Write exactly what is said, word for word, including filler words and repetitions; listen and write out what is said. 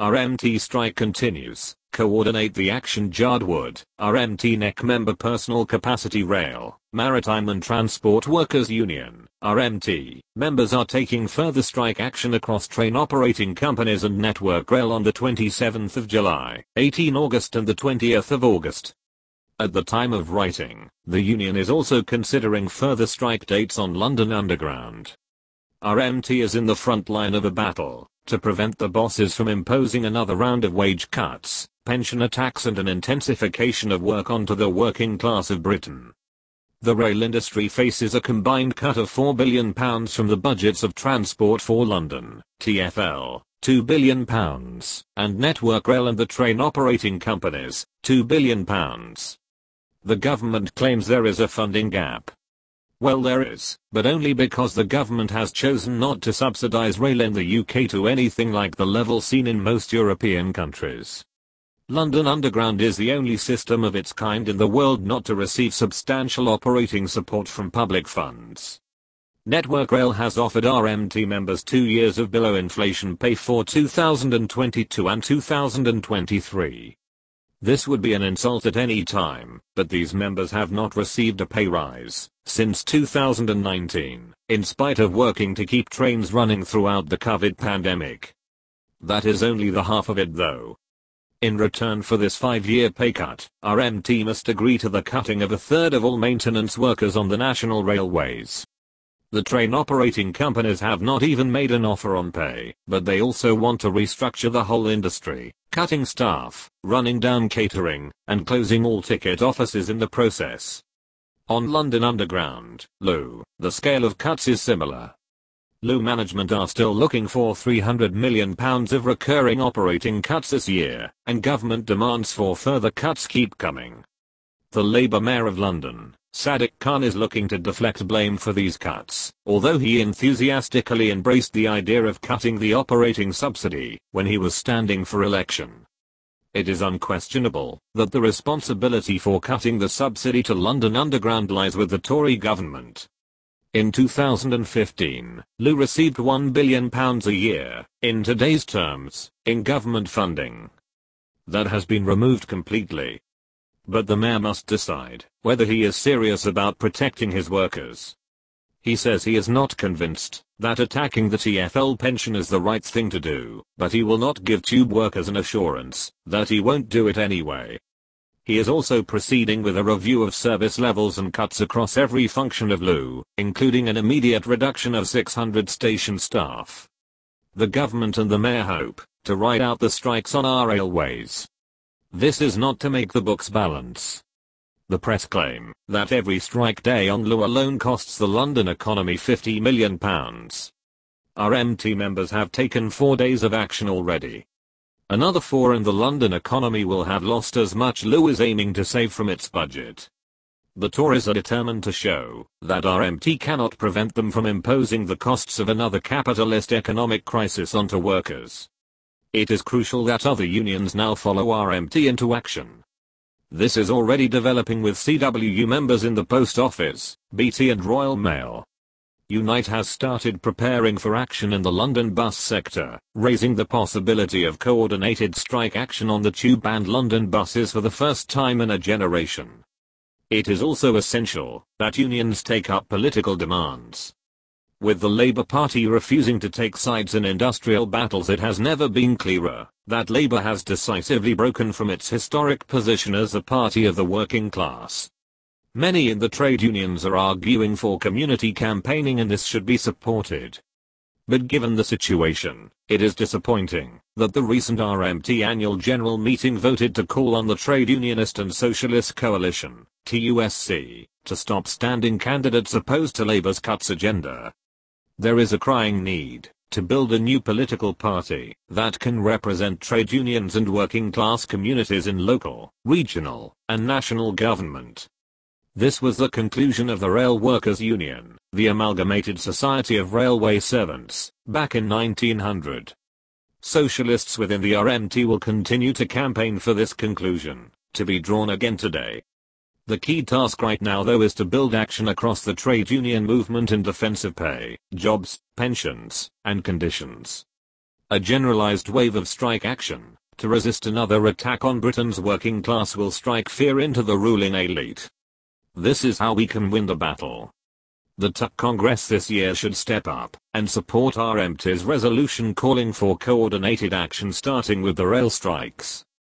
R M T strike continues. Coordinate the action. Jardwood, R M T N E C member. Personal Capacity Rail, Maritime and Transport Workers Union, R M T, members are taking further strike action across train operating companies and Network Rail on the twenty-seventh of July, eighteenth of August and the twentieth of August. At the time of writing, the union is also considering further strike dates on London Underground. R M T is in the front line of a battle to prevent the bosses from imposing another round of wage cuts, pension attacks and an intensification of work onto the working class of Britain. The rail industry faces a combined cut of four billion pounds from the budgets of Transport for London, T F L, two billion pounds, and Network Rail and the train operating companies, two billion pounds. The government claims there is a funding gap. Well, there is, but only because the government has chosen not to subsidise rail in the U K to anything like the level seen in most European countries. London Underground is the only system of its kind in the world not to receive substantial operating support from public funds. Network Rail has offered R M T members two years of below inflation pay for two thousand twenty-two and two thousand twenty-three. This would be an insult at any time, but these members have not received a pay rise since two thousand nineteen, in spite of working to keep trains running throughout the COVID pandemic. That is only the half of it though. In return for this five-year pay cut, R M T must agree to the cutting of a third of all maintenance workers on the national railways. The train operating companies have not even made an offer on pay, but they also want to restructure the whole industry, cutting staff, running down catering, and closing all ticket offices in the process. On London Underground, L U, the scale of cuts is similar. L U management are still looking for three hundred million pounds of recurring operating cuts this year, and government demands for further cuts keep coming. The Labour Mayor of London, Sadiq Khan, is looking to deflect blame for these cuts, although he enthusiastically embraced the idea of cutting the operating subsidy when he was standing for election. It is unquestionable that the responsibility for cutting the subsidy to London Underground lies with the Tory government. In two thousand fifteen, L U received one billion pounds a year, in today's terms, in government funding. That has been removed completely. But the mayor must decide whether he is serious about protecting his workers. He says he is not convinced that attacking the T F L pension is the right thing to do, but he will not give tube workers an assurance that he won't do it anyway. He is also proceeding with a review of service levels and cuts across every function of L U, including an immediate reduction of six hundred station staff. The government and the mayor hope to ride out the strikes on our railways. This is not to make the books balance. The press claim that every strike day on L U alone costs the London economy fifty million pounds. R M T members have taken four days of action already. Another four and the London economy will have lost as much L U is aiming to save from its budget. The Tories are determined to show that R M T cannot prevent them from imposing the costs of another capitalist economic crisis onto workers. It is crucial that other unions now follow R M T into action. This is already developing with C W U members in the Post Office, B T and Royal Mail. Unite has started preparing for action in the London bus sector, raising the possibility of coordinated strike action on the Tube and London buses for the first time in a generation. It is also essential that unions take up political demands. With the Labour Party refusing to take sides in industrial battles, it has never been clearer that Labour has decisively broken from its historic position as a party of the working class. Many in the trade unions are arguing for community campaigning, and this should be supported. But given the situation, it is disappointing that the recent R M T annual general meeting voted to call on the Trade Unionist and Socialist Coalition, T U S C, to stop standing candidates opposed to Labour's cuts agenda. There is a crying need to build a new political party that can represent trade unions and working class communities in local, regional, and national government. This was the conclusion of the Rail Workers Union, the Amalgamated Society of Railway Servants, back in nineteen hundred. Socialists within the R M T will continue to campaign for this conclusion, to be drawn again today. The key task right now though is to build action across the trade union movement in defense of pay, jobs, pensions, and conditions. A generalized wave of strike action to resist another attack on Britain's working class will strike fear into the ruling elite. This is how we can win the battle. The T U C Congress this year should step up and support R M T's resolution calling for coordinated action starting with the rail strikes.